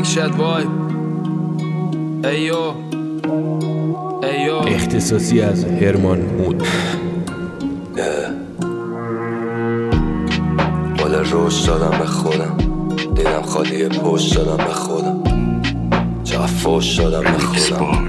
Big Shot Boy. ایو اختصاصی از هرمان مود. مال روش دادم به خودم، دیدم خالیه پشت دادم به خودم، چقدر فوش دادم به خودم.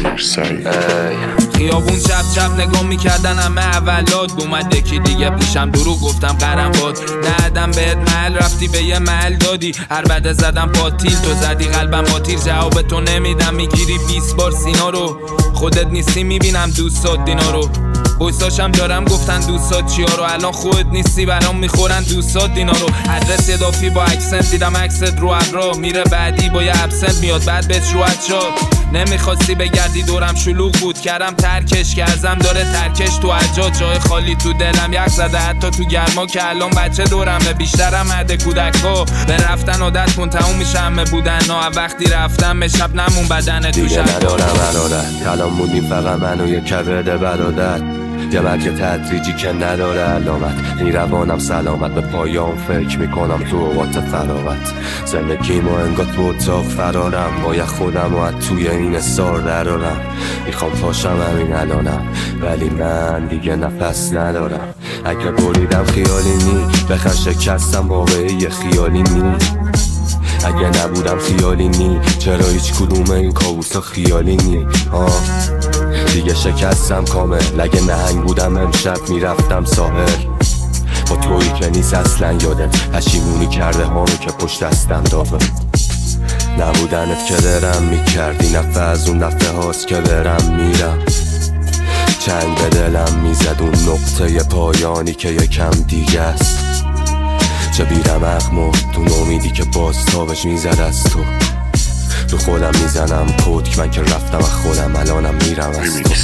خیابون چپ چپ نگاه میکردن همه اولاد، اومد یکی دیگه پیشم دروغ گفتم قرم باد، ندم بهت محل رفتی به یه محل دادی، هر بده زدم پاتیل تو زدی قلبم با تیر، جواب تو نمیدم میگیری 20 بار سینا رو، خودت نیستی میبینم دوستات دینا رو، بویساشم دارم گفتن دوستات چیا رو، الان خودت نیستی برام میخورن دوستات دینا رو، ادرس اضافی با اکسنت دیدم عکست رو ابرا، میره بعدی با یه ابسنت میاد بعد بهت رو شد، نمیخواستی بگردی دورم شلوغ بود کردم ترکش که ازم داره ترکش تو عجاد، جای خالی تو دلم یک زده حتی تو گرما که الان بچه دورمه بیشترم مرد کودکا، به رفتن عادت کن تموم میشه همه بودن ها، وقتی رفتم به شب نمون بدنه تو دیگه ندارم ارادت، کلام بودیم فقط من و یه کبد برادر، یه مرگ تدریجی که نداره علامت، این روانم سلامت به پایان فکر میکنم تو اوقات فراغت، زندگیمو انگار تو اتاق فرارم، باید خودم و توی این استار درارم، میخوام پاشم همین الانم ولی من دیگه نفس ندارم، اگه بریدم خیالی نی بخن شکستم واقعی خیالی نی، اگه نبودم خیالی نی چرا هیچ کدوم این کابوسا خیالی نی دیگه شکستم کامل، اگه نهنگ بودم امشب میرفتم ساحل، با تویی که نیست اصلا یادت، پشیمونی کرده هامو که پشت دستم داغه، نبودنت که درم میکردی نفع از اون دفعه هاست که برم میرم، چنگ به دلم میزد اون نقطه پایانی که یکم دیگه است، چه بیرمق مردون امیدی که باز تابش میزد از تو، رو خودم میزنم پودک من که رفتم از خودم الانم میرم از تو.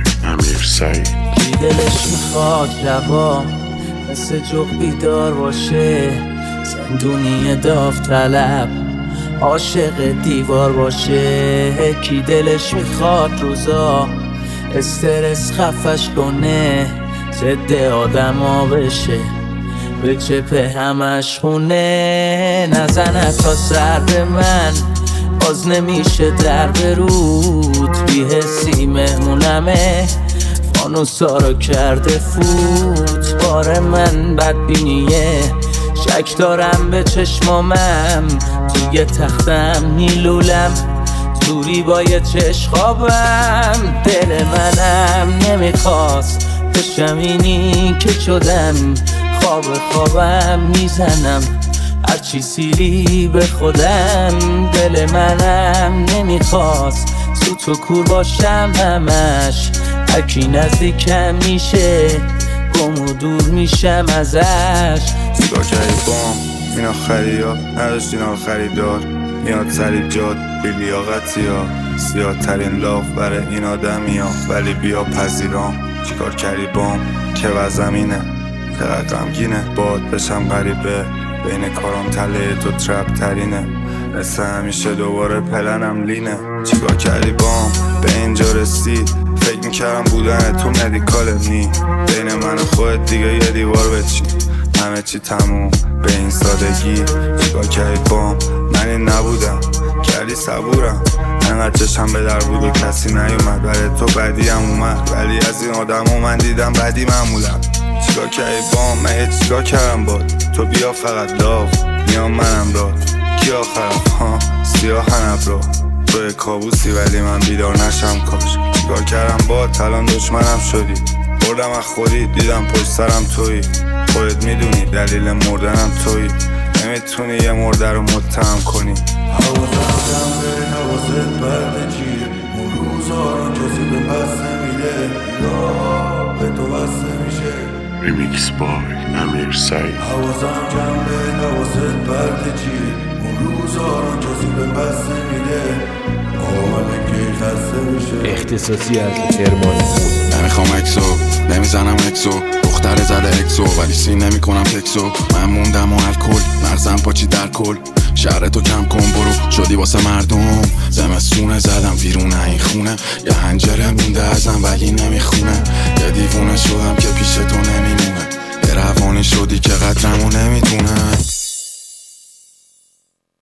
کی دلش میخواد لبا مثل جغ بیدار باشه، زندونی داوطلب عاشق دیوار باشه، کی دلش میخواد روزا استرس خفش کنه، ضد آدما بشه به چپه همش خونه، نزنه تا سر به من باز نمیشه در برود، بی حسی مهمونمه فانوسا رو کرده فوت، بار من بدبینیه شک دارم به چشمامم، توی تختم میلولم دوری با یه چشخابم، دل منم نمیخواست بشم اینی که شدم، خوابم میزنم هرچی سیلی به خودم، دل منم نمیخواست سوت و کور باشم همش، هرکی نزدیکم میشه گم و دور میشم ازش. سیگار کردی بام اینا خریا نداشت اینا خریدار، میاد سری جاد بی لیاقتی ها، زیاد ترین لاف برای این آدمی ها ولی بیا پذیرام، چیکار کردی بام که وزمینه چقدر غمگینه، باد بشم غریبه بین کارام تله تو ترپ ترینه، مثل همیشه دوباره پلنم لینه، چیکار کردی بام به اینجا رسید، فکر میکردم بودن تو مدیکال نی، بین من و خودت دیگه یه دیوار بچین، همه چی تموم به این سادگی، چیکار کردی بام من این نبودم کردی صبورم، انقدر چشم به در بود و کسی نیومد، برای تو بدی هم اومد ولی از این آدم من دیدم بدی معمولم، چیکار کردی بام من یه چیکار کردم باد، تو بیا فقط لاو میام منم راد، کی آخرم ها سیاه هنبرا، توی کابوسی ولی من بیدار نشم کاش، چیکار کردم باد الان دشمنم شدی، بردم از خودی دیدم پشت سرم تویی، خودت میدونی دلیل مردنم تویی، نمیتونی یه مرده رو متهم کنی. حواسم به حواست برد چیه، اون روزا رو کسی به پس نمیده، یا به تو بسته میشه. ریمیکس بای امیر سعید. حواسم کم به حواست برد چیه، اون روزا رو کسی به پس نمیده، آمده که خسته میشه. اختصاصی از هرمان مود. نمیخوام اکسو نمیزنم اکسو، دختر زده اکسو ولی سین نمی کنم تکسو، من موندم و الکل مغزم پاچی در کل، شهر تو کم کن برو شدی واسه مردم، زمستونه زدم بیرونه این خونه، یه هنجره مونده ازم ولی نمیخونه، یه دیوونه شدم که پیش تو نمیمونه، یه روانی شدی که قدرمو نمیدونه.